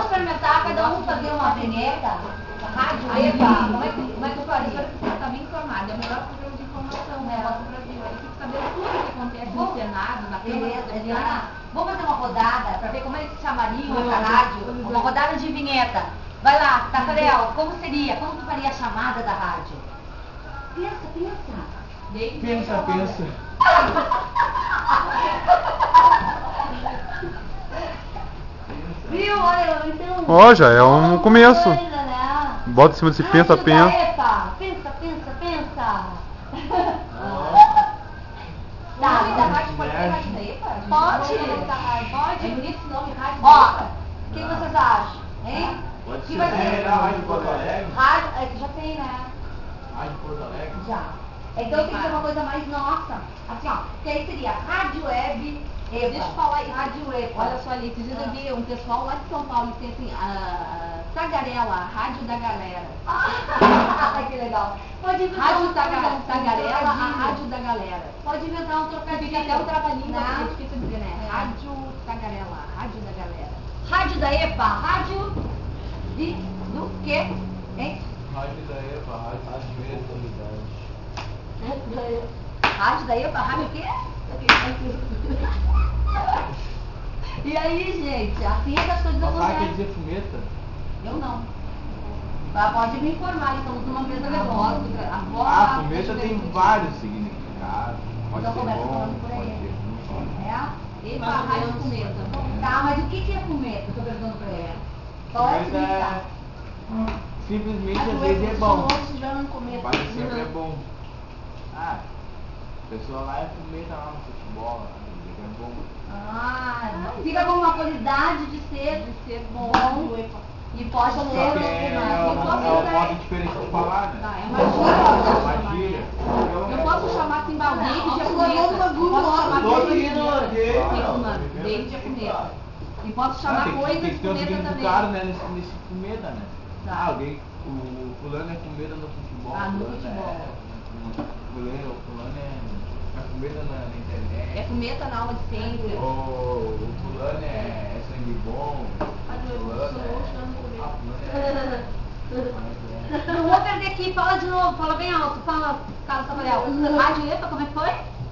experimentar, cada um fazer uma vinheta. Rádio, Epa, como é que eu faria? Você está bem informado, é o melhor programa de informação, né? Nosso Brasil. Aí fica sabendo tudo o que acontece no Senado, na Câmara dos Deputados. Eliana, vamos fazer uma rodada para ver como eles chamariam essa rádio? Uma rodada de vinheta. Vai lá, Tafarel, como seria? Como tu faria a chamada da rádio? Pensa. Pensa. Viu? Olha, então... Ó, já é um começo. Coisa, né? Bota em cima desse pensa, pensa. Pensa. Tá, Da rádio pode ser rádio da EPA? Pode. Pode. É bonito esse nome, rádio da Ó, EPA. o que vocês acham? Hein? Pode Que ser vai ser? a Rádio Porto Alegre. Rádio, é que já tem, né? Rádio Porto Alegre. Já. Então tem que ser uma coisa mais nossa. Assim, ó, que aí seria Rádio Web EPA. Deixa eu falar isso. Rádio EPA. Olha só ali, esses dias eu vi um pessoal lá de São Paulo que tem assim, a Tagarela, a Rádio da Galera. Ai, que legal. Pode inventar Rádio um Tagarela, a trocadilho. Rádio da Galera. Pode inventar um Fica trocadilho. até um trava-língua, Né? porque é difícil dizer, né? Rádio Tagarela, Rádio da Galera. Rádio da EPA, rádio do quê? Hein? Rádio da EPA, Rádio Comunidade. Rádio da EPA, rádio o quê? E aí, gente, assim é que as coisas Papai quer acontecem. dizer fumeta? Eu não. Ela pode me informar, estamos numa mesa nervosa. Ah, fumeta tem vários significados. Pode Então ser começa bom, falando por pode aí. ser ruim. É? EPA, Rádio Fumeta. Tá, mas o que é fumeta? Estou perguntando pra ela. Qual é a Fumeta significado? simplesmente às vezes é bom. Se já não cometa. Quase sempre é bom. Ah, a pessoa lá é fumeta lá no futebol, lá, é bom. Ah, fica com uma qualidade de ser bom e pode Só ser que é uma modo diferente de falar, né? Tá, é uma Uma gíria. gíria. Eu posso chamar assim, David de Não, fumeta. não, Posso chamar Tô coisas... seguindo David de fumeta. E posso chamar Tem coisas que de ter um fumeta significado, também. né, nesse fumeta, né? Tá. Ah, alguém, o fulano é fumeta no futebol. Ah, no fulano futebol. O fulano é fumeta na internet. É fumeta na aula de ciência. O fulano é sangue bom. Não vou perder aqui, fala de novo, fala bem alto, fala, Carlos Tafarel. Rádio EPA, como é que foi?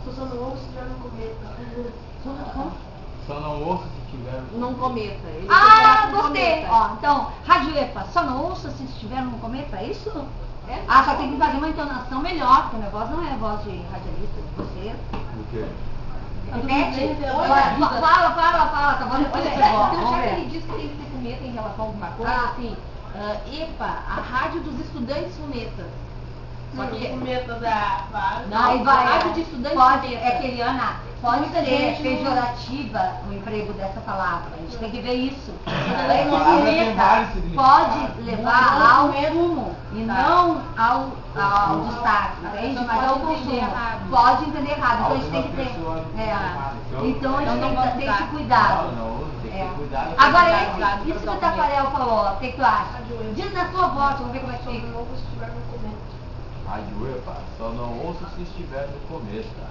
Só não ouço se tiver. Não cometa. Ele Ah, não gostei. cometa. Ó, então, Rádio EPA, só não ouça se estiver num cometa, é isso? É? Ah, só tem que fazer uma entonação melhor, porque a minha voz não é a voz de radialista de vocês. O quê? Repete. Olha, Fala, tá falando Olha, tudo então vamos já que ver. ele disse que tem que ser fumeta em relação a alguma coisa, Ah. assim, EPA, a rádio dos estudantes fumetas. Só que... Não, Aí vai, rádio de estudantes pode, fumeta. é que Eliana, pode Muita ser gente não- pejorativa o emprego dessa palavra. A gente tem que ver isso. A É que palavra tem fumeta vários significados. pode levar ao consumo e Tá. não ao destaque, entende? pessoa Mas ao pode entender consumo. errado. Pode entender errado. Então a gente tem Algumas que ter. pessoas entendem É. errado. Então a gente Então não tem vamos que ter usar. esse cuidado. Não, tem que É. ter cuidado. Agora, Cuidado isso que pra o Tafarel falou, o que tu acha? Diz na sua voz, vamos ver como é que fica. Rádio EPA, só não ouço se estiver no começo, tá?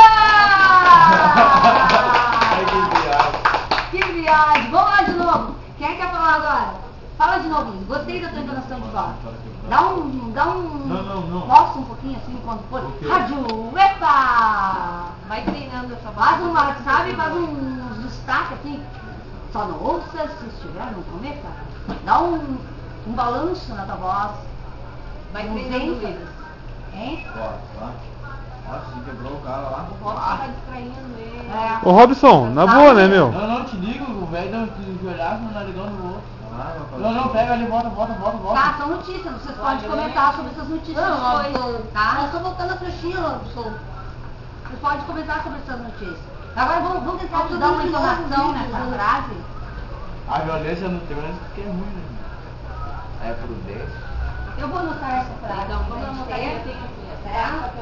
Ai, que Ah! viagem. Que viagem! Vamos lá de novo. Quem é que quer falar agora? Fala de novo, Luiz. Gostei da tua entonação de voz. Dá um... Não. Mostra um pouquinho assim quando for. O quê? Rádio Vai treinando essa voz. Faz uma, sabe? Faz uns destaque assim. Só não ouça se estiver no cometa. Dá um balanço na tua voz. Vai Um treinando, vento. Luiz. Hein? Nossa, se quebrou o cara lá. O Robson tá distraindo ele. É. Ô Robson, na boa, né, meu? Não, te ligo, o velho não te olhar no narigão do outro. Não, pega ali, volta. Tá, são notícias. Vocês podem comentar sobre essas notícias depois. Tá? Eu tô voltando a flechinha, Robson. Vocês podem comentar sobre essas notícias. Agora vamos tentar te dar uma entonação nessa frase. A violência no trânsito que é ruim, né? É prudência. Eu vou anotar essa frase. Então, vamos anotar Tem que aqui, ser, assim, certo?